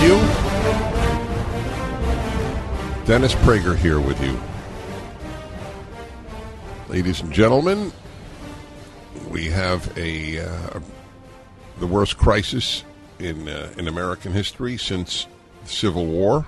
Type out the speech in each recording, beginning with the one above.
you. Dennis Prager here with you. Ladies and gentlemen, we have the worst crisis in American history since the Civil War.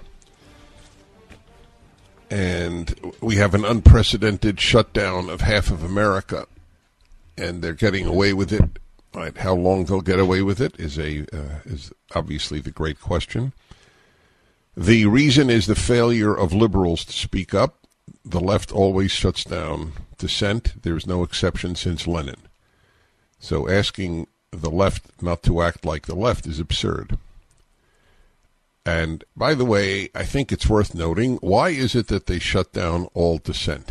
And we have an unprecedented shutdown of half of America, and they're getting away with it. Right, how long they'll get away with it is obviously the great question. The reason is the failure of liberals to speak up. The left always shuts down dissent. There's no exception since Lenin. So asking the left not to act like the left is absurd. And by the way, I think it's worth noting, why is it that they shut down all dissent?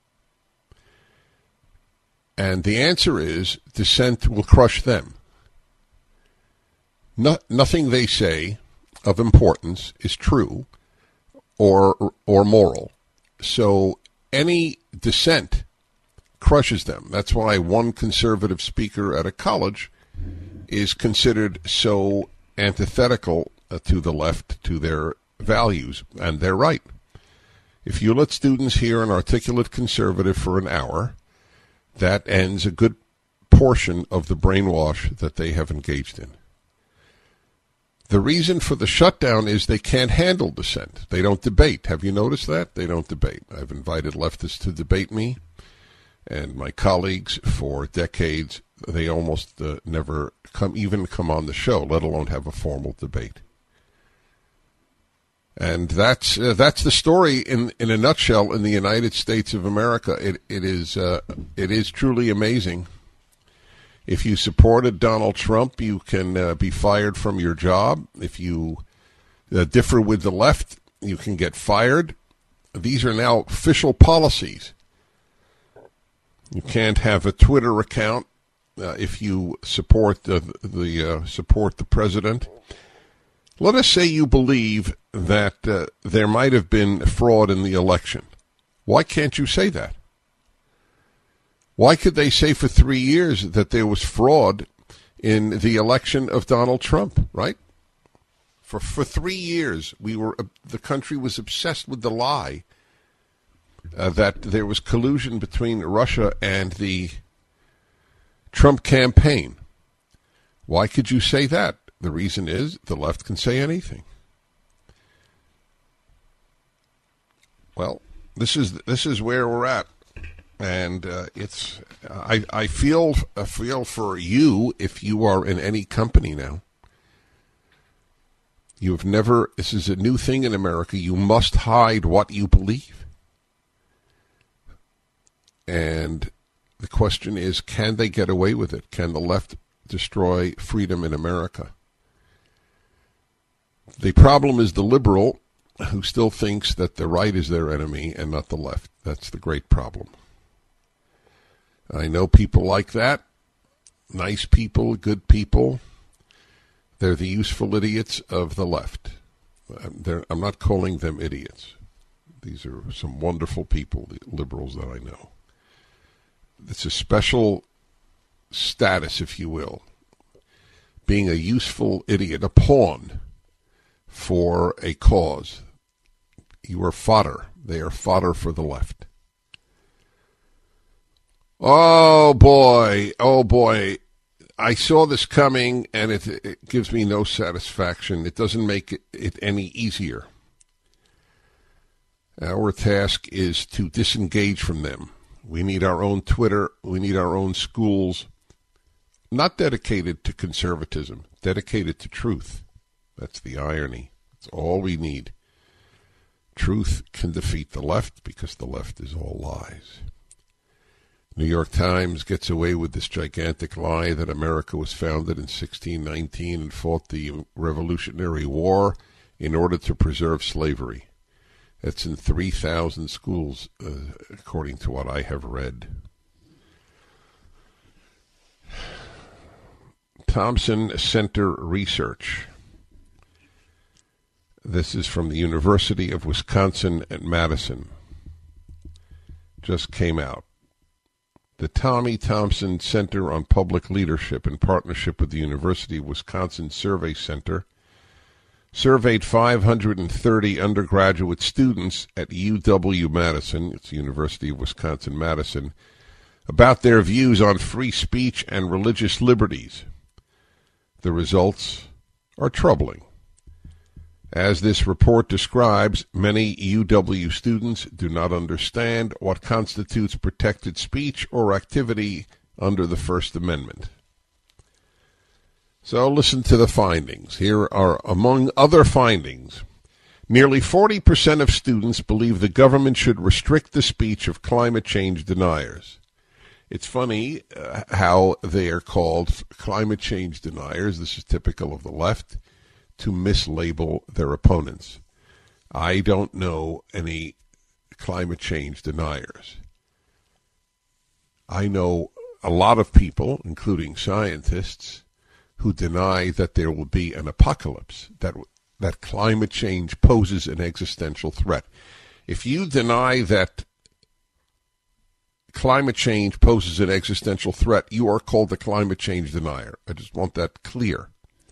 And the answer is dissent will crush them. Nothing they say of importance is true or moral. So any dissent crushes them. That's why one conservative speaker at a college is considered so antithetical to the left, to their values, and they're right. If you let students hear an articulate conservative for an hour, that ends a good portion of the brainwash that they have engaged in. The reason for the shutdown is they can't handle dissent. They don't debate. Have you noticed that? They don't debate. I've invited leftists to debate me, and my colleagues for decades, they almost never come on the show, let alone have a formal debate. And that's the story in a nutshell in the United States of America. It is truly amazing. If you supported Donald Trump, you can be fired from your job. If you differ with the left, you can get fired. These are now official policies. You can't have a Twitter account if you support the president. Let us say you believe that there might have been fraud in the election. Why can't you say that? Why could they say for 3 years that there was fraud in the election of Donald Trump, right? For 3 years, the country was obsessed with the lie that there was collusion between Russia and the Trump campaign. Why could you say that? The reason is the left can say anything. Well, this is where we're at, and I feel for you if you are in any company now. This is a new thing in America. You must hide what you believe, and the question is, can they get away with it? Can the left destroy freedom in America? The problem is the liberal who still thinks that the right is their enemy and not the left. That's the great problem. I know people like that. Nice people, good people. They're the useful idiots of the left. I'm not calling them idiots. These are some wonderful people, the liberals that I know. It's a special status, if you will. Being a useful idiot, a pawn for a cause. You are fodder. They are fodder for the left. Oh boy. I saw this coming, and it gives me no satisfaction. It doesn't make it any easier. Our task is to disengage from them. We need our own Twitter. We need our own schools. Not dedicated to conservatism, dedicated to truth. That's the irony. That's all we need. Truth can defeat the left because the left is all lies. New York Times gets away with this gigantic lie that America was founded in 1619 and fought the Revolutionary War in order to preserve slavery. That's in 3,000 schools, according to what I have read. Thompson Center Research. This is from the University of Wisconsin at Madison. Just came out. The Tommy Thompson Center on Public Leadership, in partnership with the University of Wisconsin Survey Center, surveyed 530 undergraduate students at UW-Madison, it's the University of Wisconsin-Madison, about their views on free speech and religious liberties. The results are troubling. As this report describes, many UW students do not understand what constitutes protected speech or activity under the First Amendment. So listen to the findings. Here are, among other findings, nearly 40% of students believe the government should restrict the speech of climate change deniers. It's funny how they are called climate change deniers. This is typical of the left, to mislabel their opponents. I don't know any climate change deniers. I know a lot of people, including scientists, who deny that there will be an apocalypse, that climate change poses an existential threat. If you deny that climate change poses an existential threat, you are called a climate change denier. I just want that clear.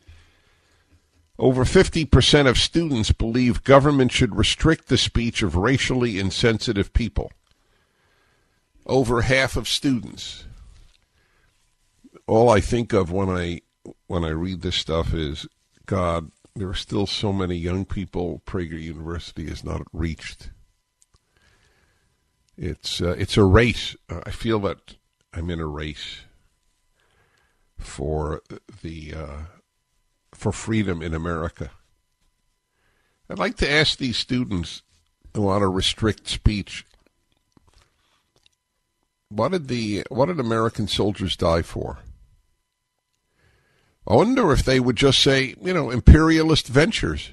Over 50% of students believe government should restrict the speech of racially insensitive people. Over half of students. All I think of when I read this stuff is, God, there are still so many young people Prager University has not reached. It's a race. I feel that I'm in a race for freedom in America. I'd like to ask these students who want to restrict speech, what did American soldiers die for? I wonder if they would just say, imperialist ventures.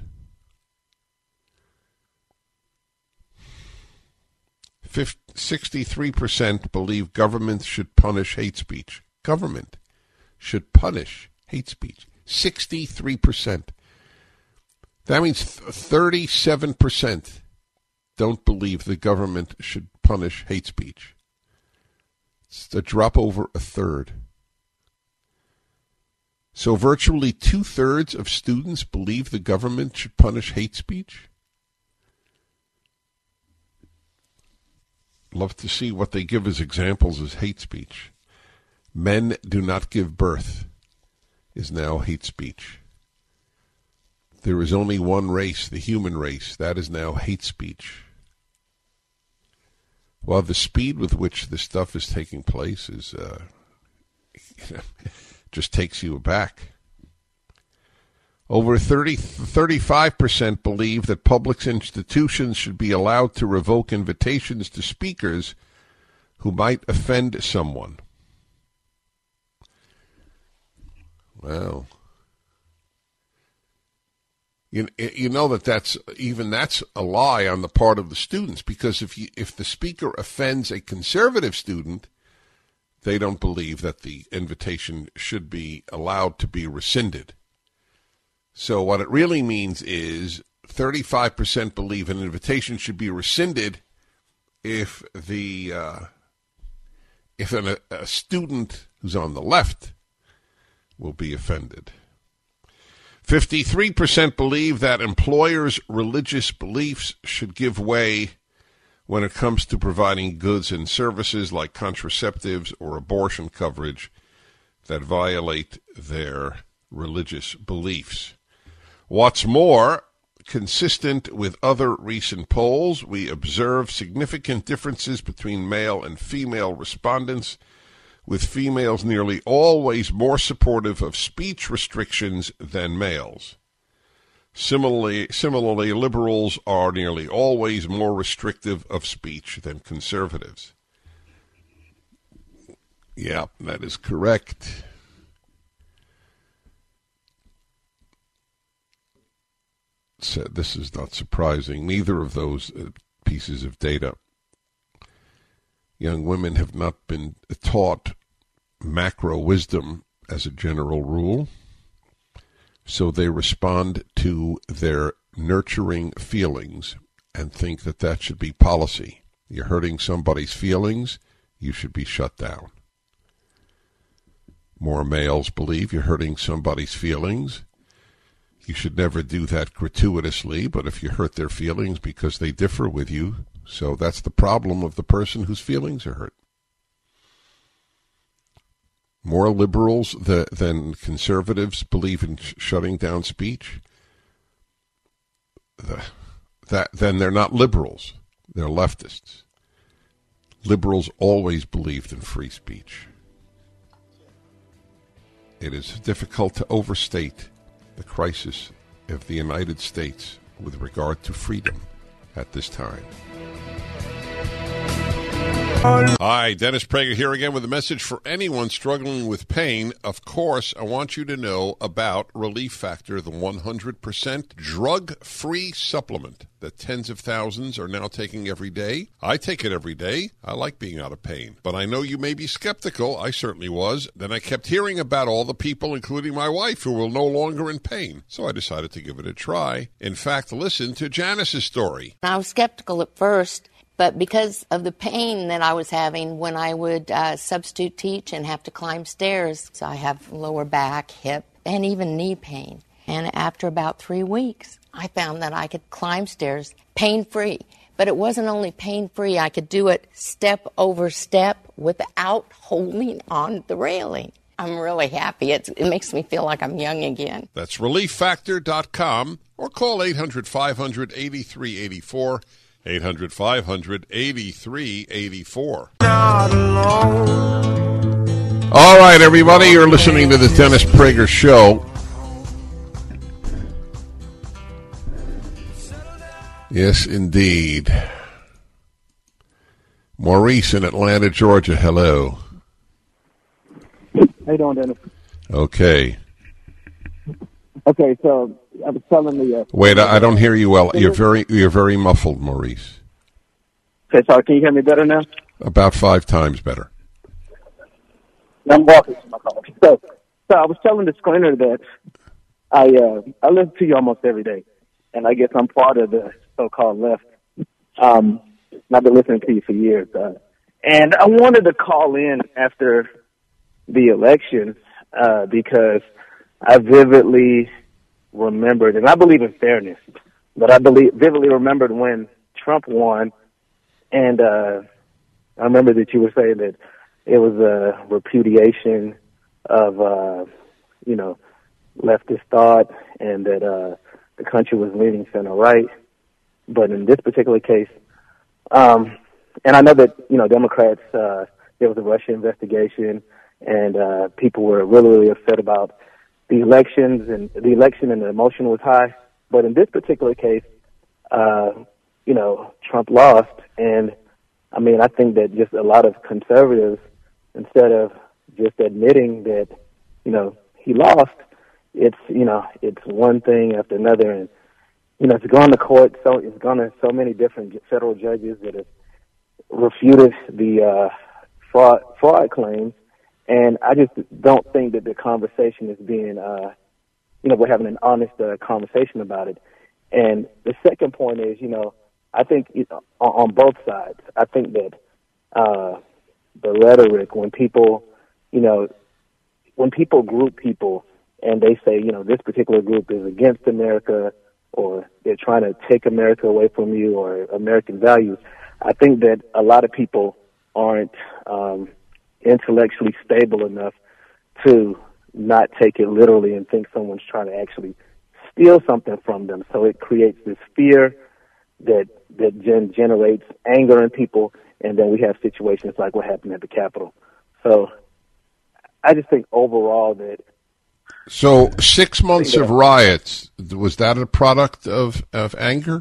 63% believe government should punish hate speech. Government should punish hate speech. 63%. That means 37% don't believe the government should punish hate speech. It's a drop over a third. So virtually 2/3 of students believe the government should punish hate speech. Love to see what they give as examples as hate speech. Men do not give birth is now hate speech. There is only one race, the human race. That is now hate speech. Well, the speed with which this stuff is taking place is just takes you aback. Over 35% believe that public institutions should be allowed to revoke invitations to speakers who might offend someone. Well, you know that's a lie on the part of the students, because if the speaker offends a conservative student, they don't believe that the invitation should be allowed to be rescinded. So what it really means is 35% believe an invitation should be rescinded if a student who's on the left will be offended. 53% believe that employers' religious beliefs should give way when it comes to providing goods and services like contraceptives or abortion coverage that violate their religious beliefs. What's more, consistent with other recent polls, we observe significant differences between male and female respondents, with females nearly always more supportive of speech restrictions than males. Similarly, liberals are nearly always more restrictive of speech than conservatives. Yeah, that is correct. So this is not surprising. Neither of those pieces of data. Young women have not been taught macro wisdom as a general rule, so they respond to their nurturing feelings and think that that should be policy. You're hurting somebody's feelings, you should be shut down. More males believe you're hurting somebody's feelings, You should never do that gratuitously, but if you hurt their feelings because they differ with you, so that's the problem of the person whose feelings are hurt. More liberals than conservatives believe in shutting down speech. Then they're not liberals. They're leftists. Liberals always believed in free speech. It is difficult to overstate the crisis of the United States with regard to freedom at this time. Hi, Dennis Prager here again with a message for anyone struggling with pain. Of course, I want you to know about Relief Factor, the 100% drug-free supplement that tens of thousands are now taking every day. I take it every day. I like being out of pain. But I know you may be skeptical. I certainly was. Then I kept hearing about all the people, including my wife, who were no longer in pain. So I decided to give it a try. In fact, listen to Janice's story. I was skeptical at first. But because of the pain that I was having when I would substitute teach and have to climb stairs, so I have lower back, hip, and even knee pain. And after about 3 weeks, I found that I could climb stairs pain-free. But it wasn't only pain-free, I could do it step over step without holding on the railing. I'm really happy. It makes me feel like I'm young again. That's ReliefFactor.com or call 800-500-8384. 800-500-8384. All right, everybody, you're listening to the Dennis Prager Show. Yes, indeed. Maurice in Atlanta, Georgia, hello. How you doing, Dennis? Okay. Okay, so I was telling the... Wait, I don't hear you well. You're very muffled, Maurice. Okay, sorry, can you hear me better now? About 5 times better. I'm walking to my car. So I was telling the screener that I listen to you almost every day, and I guess I'm part of the so-called left. And I've been listening to you for years. And I wanted to call in after the election because I vividly remembered, and I believe in fairness, but I vividly remembered when Trump won, and I remember that you were saying that it was a repudiation of, leftist thought, and that the country was leaning center-right. But in this particular case, and I know that, Democrats, there was a Russia investigation, and people were really, really upset about the election and the emotion was high. But in this particular case, Trump lost. And I mean, I think that just a lot of conservatives, instead of just admitting that, he lost, it's one thing after another. And, it's gone to court. So it's gone to so many different federal judges that have refuted the fraud claims. And I just don't think that the conversation is being, we're having an honest conversation about it. And the second point is, I think on both sides, I think that the rhetoric, when people group people and they say, this particular group is against America or they're trying to take America away from you or American values, I think that a lot of people aren't intellectually stable enough to not take it literally and think someone's trying to actually steal something from them. So it creates this fear that generates anger in people, and then we have situations like what happened at the Capitol. So I just think overall that... So 6 months of riots, was that a product of anger?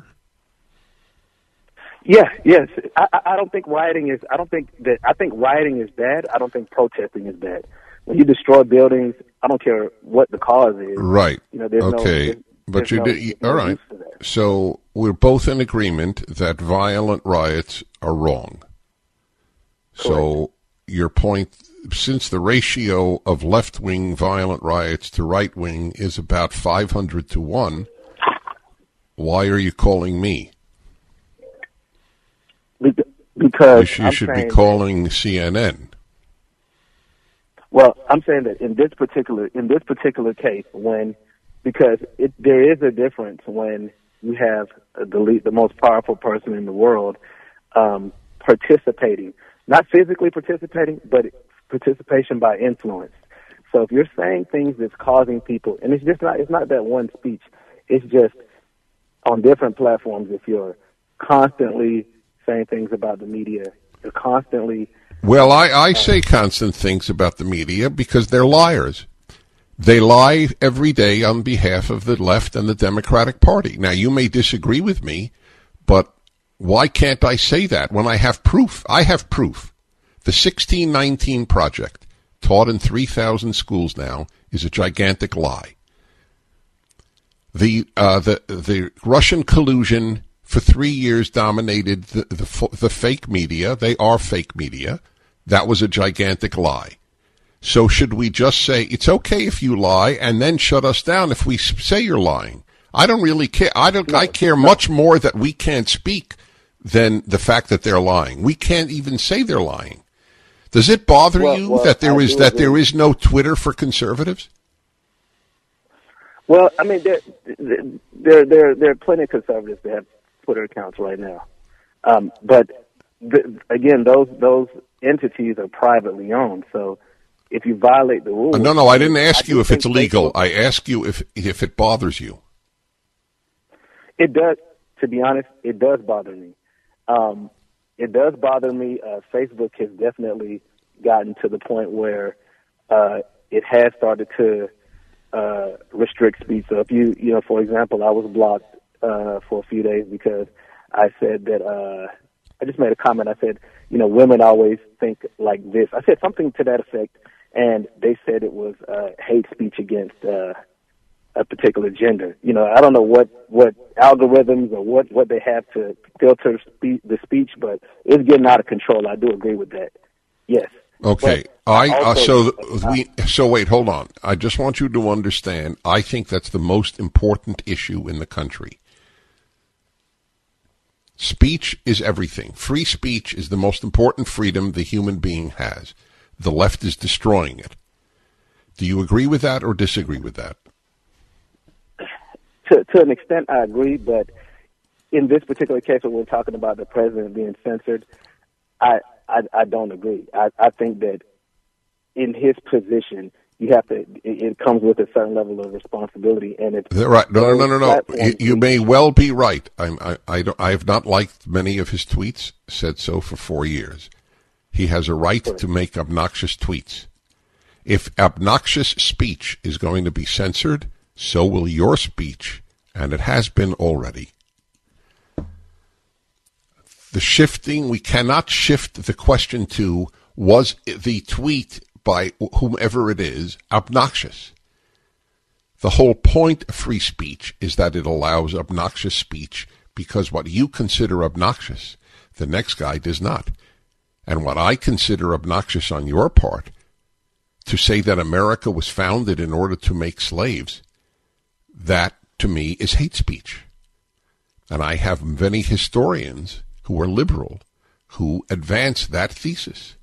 Yeah, yes. I don't think rioting is... I think rioting is bad. I don't think protesting is bad. When you destroy buildings, I don't care what the cause is. Right. There's okay. But you did... All right. So we're both in agreement that violent riots are wrong. Correct. So your point, since the ratio of left-wing violent riots to right-wing is about 500 to 1, why are you calling me? Because you should be calling CNN. Well, I'm saying that in this particular case, when because there is a difference when you have the most powerful person in the world participating, not physically participating, but participation by influence. So if you're saying things that's causing people, and it's not that one speech, it's just on different platforms. If you're constantly saying things about the media, you're constantly... Well, I say constant things about the media because they're liars. They lie every day on behalf of the left and the Democratic Party. Now, you may disagree with me, but why can't I say that when I have proof? I have proof. The 1619 Project, taught in 3,000 schools now, is a gigantic lie. The Russian collusion for 3 years dominated the fake media. They are fake media. That was a gigantic lie. So should we just say, it's okay if you lie, and then shut us down if we say you're lying? I don't really care. I care much more that we can't speak than the fact that they're lying. We can't even say they're lying. Does it bother you that there is no Twitter for conservatives? Well, I mean, there are plenty of conservatives that have Twitter accounts right now, but again, those entities are privately owned. So if you violate the rules, no, I didn't ask you if it's legal. I ask you if it bothers you. It does. To be honest, it does bother me. It does bother me. Facebook has definitely gotten to the point where it has started to restrict speech. So if you for example, I was blocked for a few days because I said that I just made a comment. I said, women always think like this. I said something to that effect, and they said it was hate speech against a particular gender. I don't know what algorithms or what they have to filter the speech, but it's getting out of control. I do agree with that. Yes. Okay. So wait, hold on. I just want you to understand, I think that's the most important issue in the country. Speech is everything. Free speech is the most important freedom the human being has. The left is destroying it. Do you agree with that or disagree with that? To an extent, I agree, but in this particular case where we're talking about the president being censored, I don't agree. I think that in his position, you have to. It comes with a certain level of responsibility, and it's right. No. You may well be right. I have not liked many of his tweets. Said so for 4 years. He has a right to make obnoxious tweets. If obnoxious speech is going to be censored, so will your speech, and it has been already. The shifting, we cannot shift the question to, was the tweet by whomever it is obnoxious? The whole point of free speech is that it allows obnoxious speech, because what you consider obnoxious, the next guy does not. And what I consider obnoxious on your part, to say that America was founded in order to make slaves, that to me is hate speech. And I have many historians who are liberal who advance that thesis.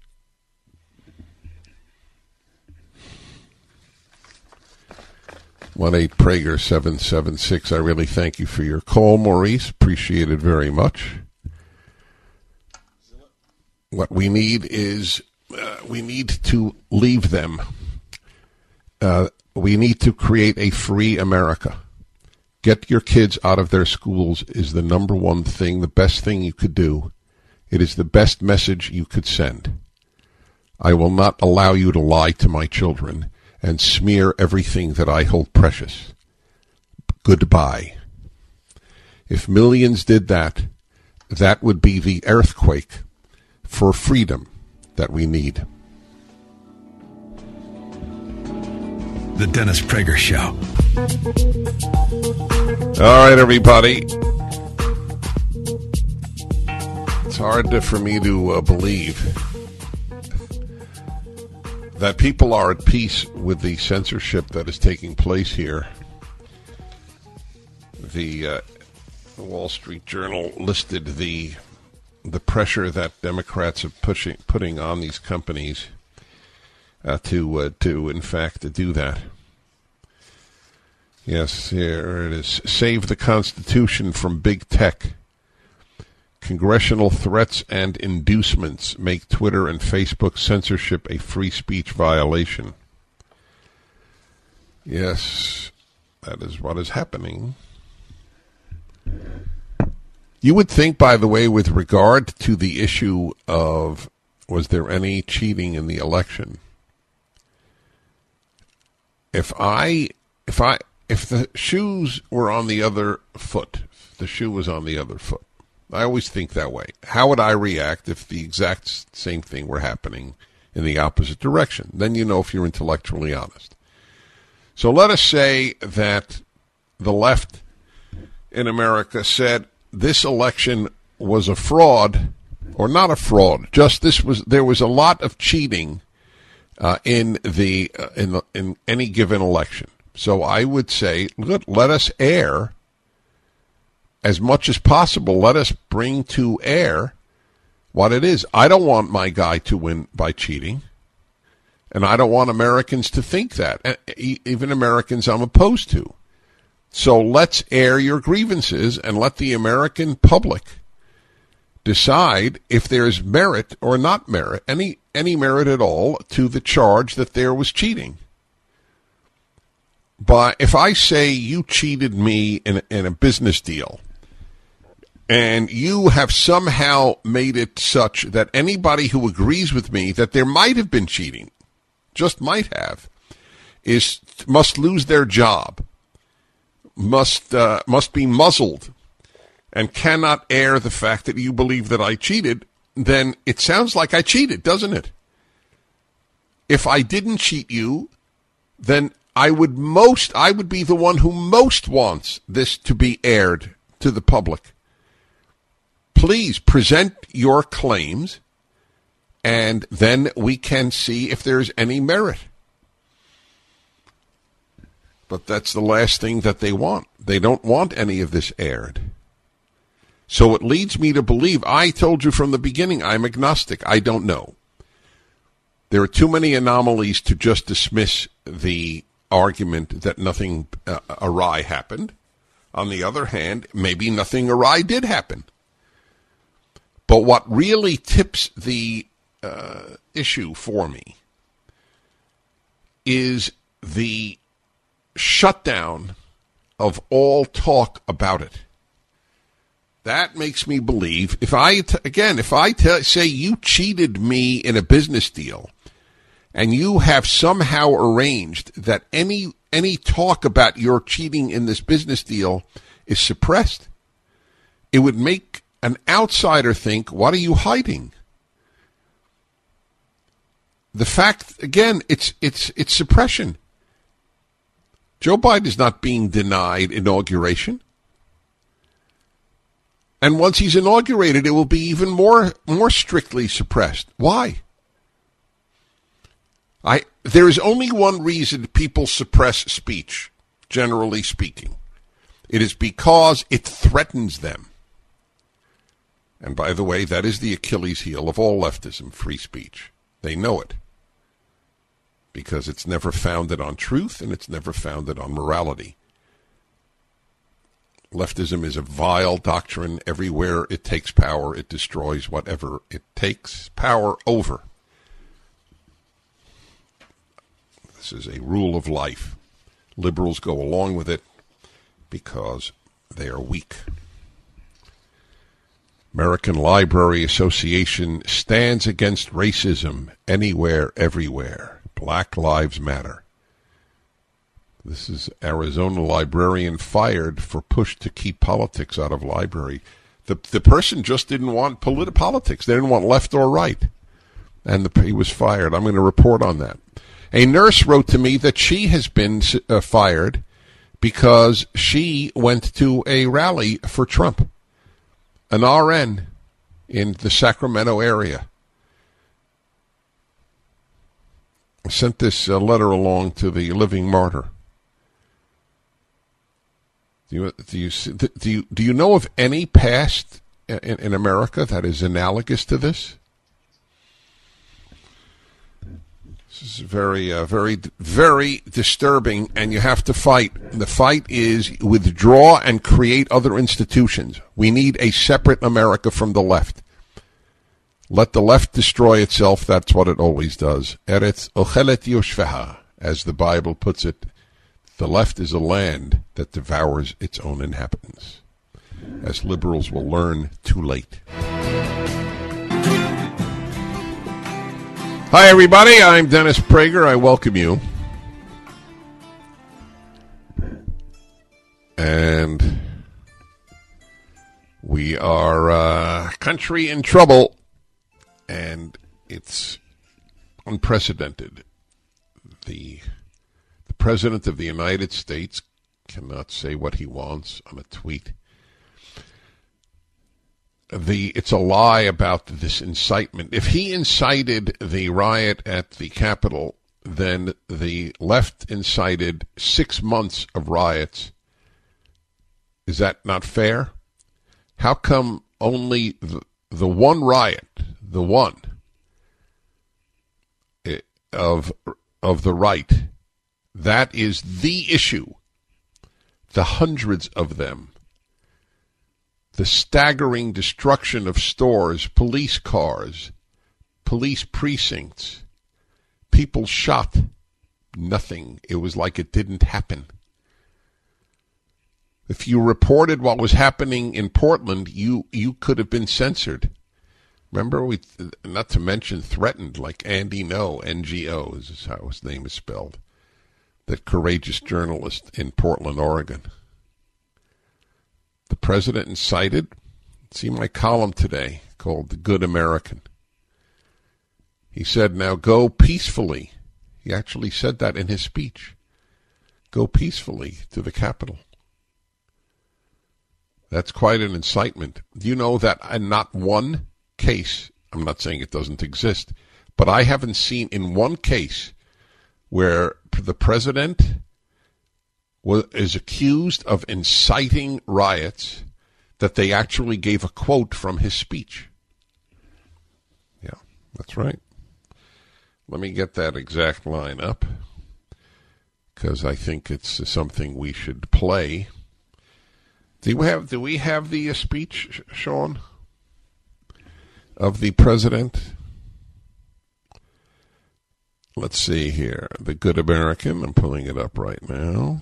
One 8 Prager 776. I really thank you for your call, Maurice. Appreciate it very much. What we need is we need to leave them. We need to create a free America. Get your kids out of their schools is the number one thing, the best thing you could do. It is the best message you could send. I will not allow you to lie to my children and smear everything that I hold precious. Goodbye. If millions did that, that would be the earthquake for freedom that we need. The Dennis Prager Show. All right, everybody. It's hard for me to believe that people are at peace with the censorship that is taking place here. The Wall Street Journal listed the pressure that Democrats are putting on these companies to in fact do that. Yes, here it is. Save the Constitution from big tech. Congressional threats and inducements make Twitter and Facebook censorship a free speech violation. Yes, that is what is happening. You would think, by the way, with regard to the issue of was there any cheating in the election, if the shoes were on the other foot, the shoe was on the other foot. I always think that way. How would I react if the exact same thing were happening in the opposite direction? Then you know if you're intellectually honest. So let us say that the left in America said this election was a fraud, or not a fraud. Just there was a lot of cheating in any given election. So I would say, let us air as much as possible. Let us bring to air what it is. I don't want my guy to win by cheating, and I don't want Americans to think that, even Americans I'm opposed to. So let's air your grievances and let the American public decide if there's merit or not merit, any merit at all to the charge that there was cheating. But if I say you cheated me in a business deal, and you have somehow made it such that anybody who agrees with me that there might have been cheating, just might have, must lose their job, must be muzzled, and cannot air the fact that you believe that I cheated, then it sounds like I cheated, doesn't it? If I didn't cheat you, then I would be the one who most wants this to be aired to the public. Please present your claims, and then we can see if there's any merit. But that's the last thing that they want. They don't want any of this aired. So it leads me to believe, I told you from the beginning, I'm agnostic. I don't know. There are too many anomalies to just dismiss the argument that nothing awry happened. On the other hand, maybe nothing awry did happen. But what really tips the issue for me is the shutdown of all talk about it. That makes me believe, if I say you cheated me in a business deal, and you have somehow arranged that any talk about your cheating in this business deal is suppressed, it would make an outsider think, what are you hiding? The fact, again, it's suppression. Joe Biden is not being denied inauguration. And once he's inaugurated, it will be even more strictly suppressed. Why? There is only one reason people suppress speech, generally speaking. It is because it threatens them. And by the way, that is the Achilles heel of all leftism, free speech. They know it. Because it's never founded on truth and it's never founded on morality. Leftism is a vile doctrine. Everywhere it takes power, it destroys whatever it takes power over. This is a rule of life. Liberals go along with it because they are weak. American Library Association stands against racism anywhere, everywhere. Black Lives Matter. This is Arizona librarian fired for push to keep politics out of library. The person just didn't want politics. They didn't want left or right. And he was fired. I'm going to report on that. A nurse wrote to me that she has been fired because she went to a rally for Trump. An RN in the Sacramento area. I sent this letter along to the Living Martyr. Do you know of any past in America that is analogous to this? This is very, very, very disturbing, and you have to fight. The fight is withdraw and create other institutions. We need a separate America from the left. Let the left destroy itself. That's what it always does. Eretz ochelet yoshveha, as the Bible puts it. The left is a land that devours its own inhabitants. As liberals will learn too late. Hi, everybody. I'm Dennis Prager. I welcome you. And we are country in trouble, and it's unprecedented. The President of the United States cannot say what he wants on a tweet. It's a lie about this incitement. If he incited the riot at the Capitol, then the left incited 6 months of riots. Is that not fair? How come only the one riot, the one of the right, that is the issue, the hundreds of them, the staggering destruction of stores, police cars, police precincts, people shot, nothing. It was like it didn't happen. If you reported what was happening in Portland, you could have been censored. Remember, not to mention threatened, like Andy No, NGO is how his name is spelled, that courageous journalist in Portland, Oregon. The president incited. See my column today called The Good American. He said, now go peacefully. He actually said that in his speech. Go peacefully to the Capitol. That's quite an incitement. Do you know that in not one case, I'm not saying it doesn't exist, but I haven't seen in one case where the president is accused of inciting riots that they actually gave a quote from his speech. Yeah, that's right. Let me get that exact line up, because I think it's something we should play. Do we have the speech, Sean, of the president? Let's see here. The Good American. I'm pulling it up right now.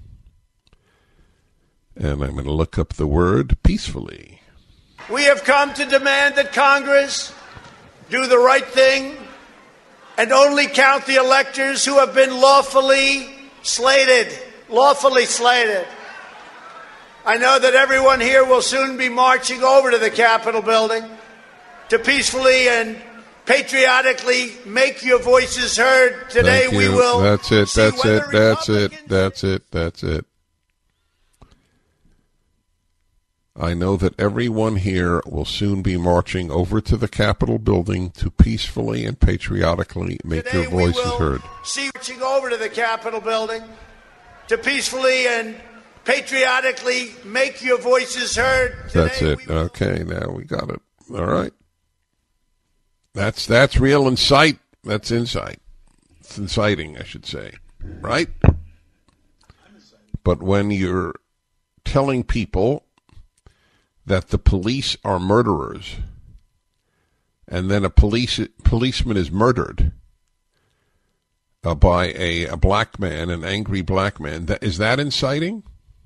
And I'm going to look up the word peacefully. We have come to demand that Congress do the right thing and only count the electors who have been lawfully slated. Lawfully slated. I know that everyone here will soon be marching over to the Capitol building to peacefully and patriotically make your voices heard. Today we will. That's it. That's it. I know that everyone here will soon be marching over to the Capitol building to peacefully and patriotically make your voices heard. Marching over to the Capitol building to peacefully and patriotically make your voices heard. That's it. Okay, now we got it. All right. That's real insight. That's insight. It's inciting, I should say. Right? But when you're telling people that the police are murderers, and then a policeman is murdered by a black man, an angry black man, is that inciting?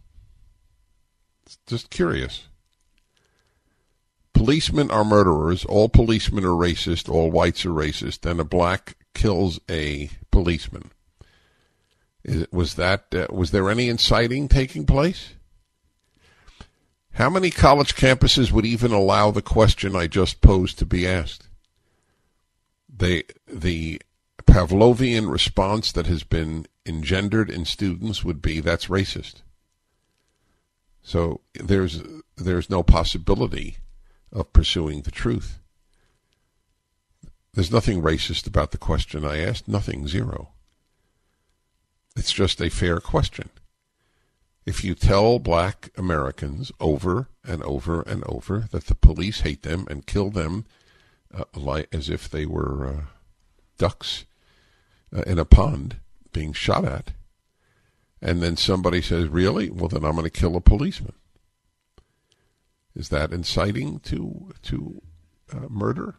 Just curious. Policemen are murderers. All policemen are racist. All whites are racist. And a black kills a policeman. Was there any inciting taking place? How many college campuses would even allow the question I just posed to be asked? The Pavlovian response that has been engendered in students would be, that's racist. So there's no possibility of pursuing the truth. There's nothing racist about the question I asked. Nothing, zero. It's just a fair question. If you tell black Americans over and over and over that the police hate them and kill them as if they were ducks, in a pond being shot at, and then somebody says, really? Well, then I'm going to kill a policeman. Is that inciting to murder?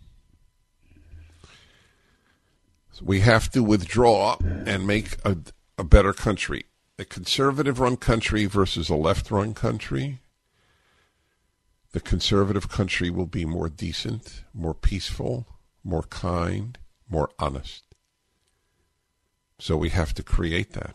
So we have to withdraw and make a better country. A conservative-run country versus a left-run country. The conservative country will be more decent, more peaceful, more kind, more honest. So we have to create that.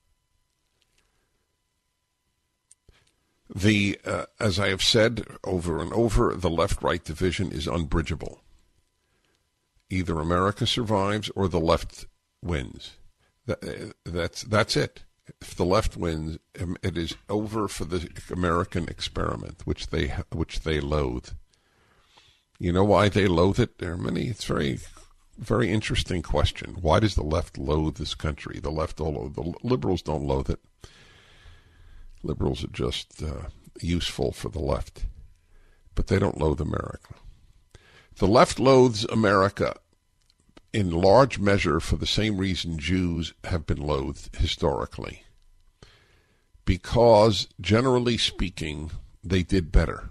As I have said over and over, the left-right division is unbridgeable. Either America survives or the left wins. That's it. If the left wins, it is over for the American experiment, which they loathe. You know why they loathe it? There are many. It's very, very interesting question. Why does the left loathe this country? The liberals don't loathe it. Liberals are just useful for the left, but they don't loathe America. The left loathes America in large measure for the same reason Jews have been loathed historically. Because, generally speaking, they did better.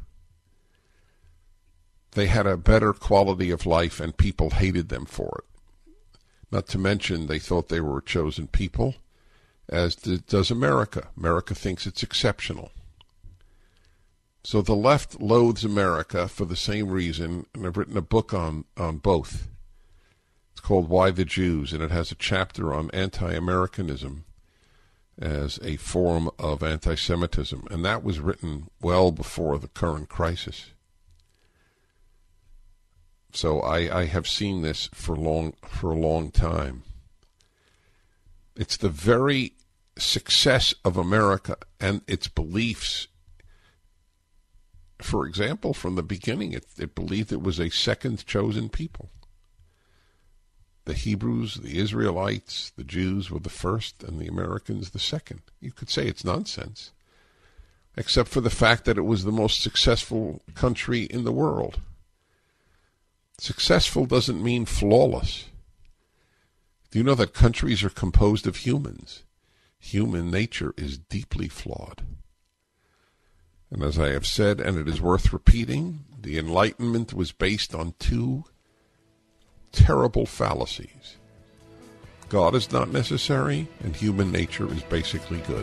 They had a better quality of life and people hated them for it. Not to mention they thought they were a chosen people, as does America. America thinks it's exceptional. So the left loathes America for the same reason, and I've written a book on both. It's called Why the Jews, and it has a chapter on anti-Americanism as a form of anti-Semitism, and that was written well before the current crisis. So I have seen this for a long time. It's the very success of America and its beliefs. For example, from the beginning, it believed it was a second chosen people. The Hebrews, the Israelites, the Jews were the first, and the Americans the second. You could say it's nonsense, except for the fact that it was the most successful country in the world. Successful doesn't mean flawless. Do you know that countries are composed of humans? Human nature is deeply flawed. And as I have said, and it is worth repeating, the Enlightenment was based on two terrible fallacies. God is not necessary, and human nature is basically good.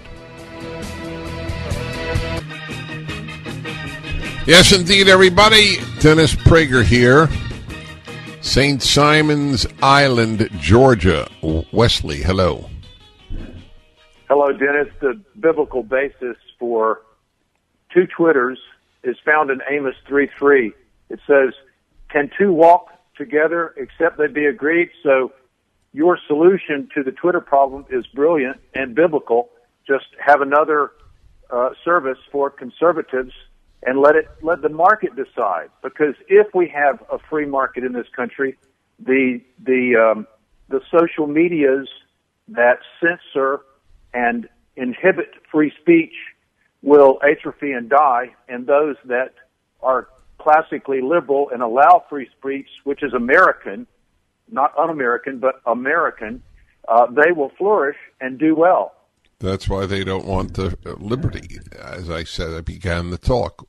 Yes, indeed, everybody. Dennis Prager here. St. Simon's Island, Georgia. Wesley, hello. Hello, Dennis. The biblical basis for two Twitters is found in Amos 3:3. It says, "Can two walk together except they be agreed?" So your solution to the Twitter problem is brilliant and biblical. Just have another service for conservatives and let the market decide. Because if we have a free market in this country, the social medias that censor and inhibit free speech will atrophy and die, and those that are classically liberal and allow free speech, which is American, not un-American, but American, they will flourish and do well. That's why they don't want the liberty. As I said, I began the talk.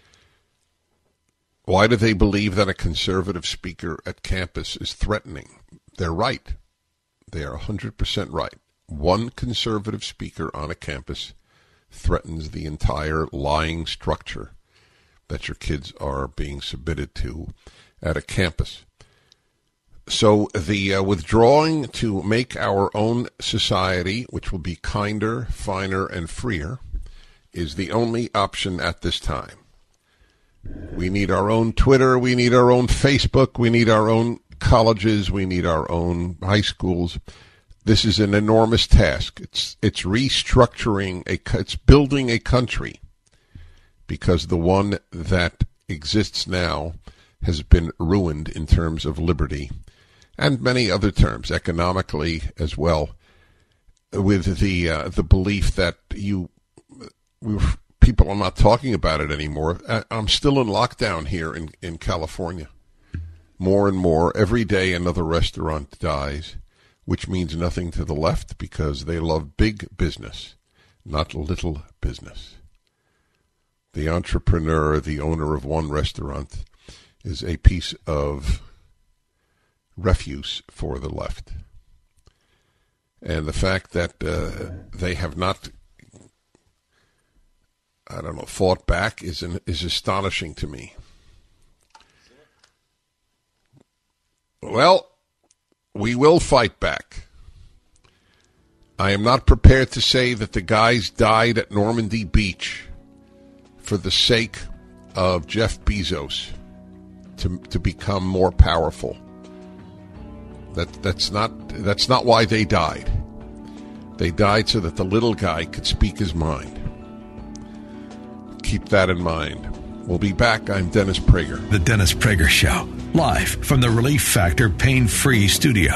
Why do they believe that a conservative speaker at campus is threatening? They're right. They are 100% right. One conservative speaker on a campus threatens the entire lying structure that your kids are being submitted to at a campus. So the withdrawing to make our own society, which will be kinder, finer, and freer, is the only option at this time. We need our own Twitter, we need our own Facebook, we need our own colleges, we need our own high schools. This is an enormous task. It's restructuring, it's building a country, because the one that exists now has been ruined in terms of liberty and many other terms, economically as well, with the belief that people are not talking about it anymore. I'm still in lockdown here in California. More and more, every day another restaurant dies. which means nothing to the left because they love big business, not little business. The entrepreneur, the owner of one restaurant, is a piece of refuse for the left. And the fact that they have not, fought back is astonishing to me. Well, we will fight back. I am not prepared to say that the guys died at Normandy Beach for the sake of Jeff Bezos to become more powerful. That's not why they died. They died so that the little guy could speak his mind. Keep that in mind. We'll be back. I'm Dennis Prager. The Dennis Prager Show, live from the Relief Factor Pain-Free Studio.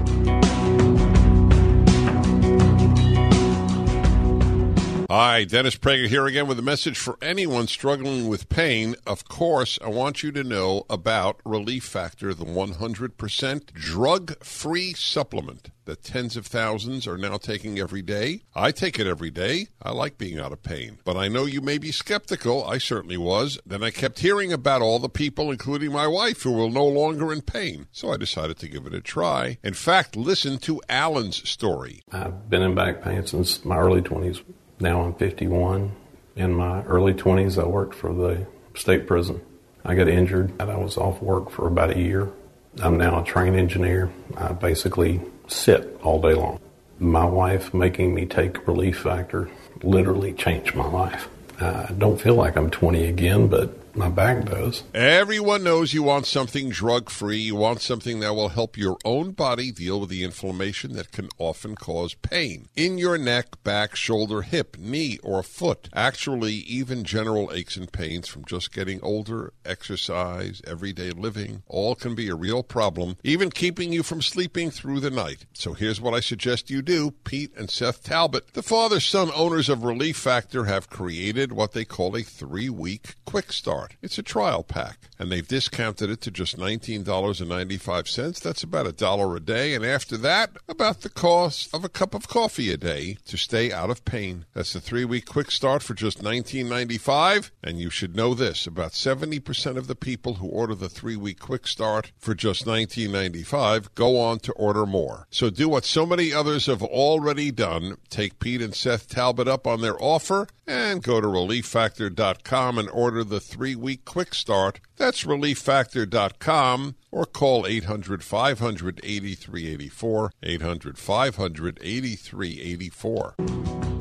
Hi, Dennis Prager here again with a message for anyone struggling with pain. Of course, I want you to know about Relief Factor, the 100% drug-free supplement that tens of thousands are now taking every day. I take it every day. I like being out of pain. But I know you may be skeptical. I certainly was. Then I kept hearing about all the people, including my wife, who were no longer in pain. So I decided to give it a try. In fact, listen to Alan's story. I've been in back pain since my early 20s. Now I'm 51. In my early 20s, I worked for the state prison. I got injured and I was off work for about a year. I'm now a trained engineer. I basically sit all day long. My wife making me take Relief Factor literally changed my life. I don't feel like I'm 20 again, but my back does. Everyone knows you want something drug-free. You want something that will help your own body deal with the inflammation that can often cause pain in your neck, back, shoulder, hip, knee, or foot. Actually, even general aches and pains from just getting older, exercise, everyday living, all can be a real problem, even keeping you from sleeping through the night. So here's what I suggest you do. Pete and Seth Talbot, the father-son owners of Relief Factor, have created what they call a 3-week quick start. It's a trial pack, and they've discounted it to just $19.95. That's about $1 a day, and after that, about the cost of a cup of coffee a day to stay out of pain. That's the 3-week quick start for just $19.95, and you should know this. About 70% of the people who order the 3-week quick start for just $19.95 go on to order more. So do what so many others have already done. Take Pete and Seth Talbot up on their offer and go to ReliefFactor.com and order the 3-week quick start. That's ReliefFactor.com or call 800-500-8384, 800-500-8384.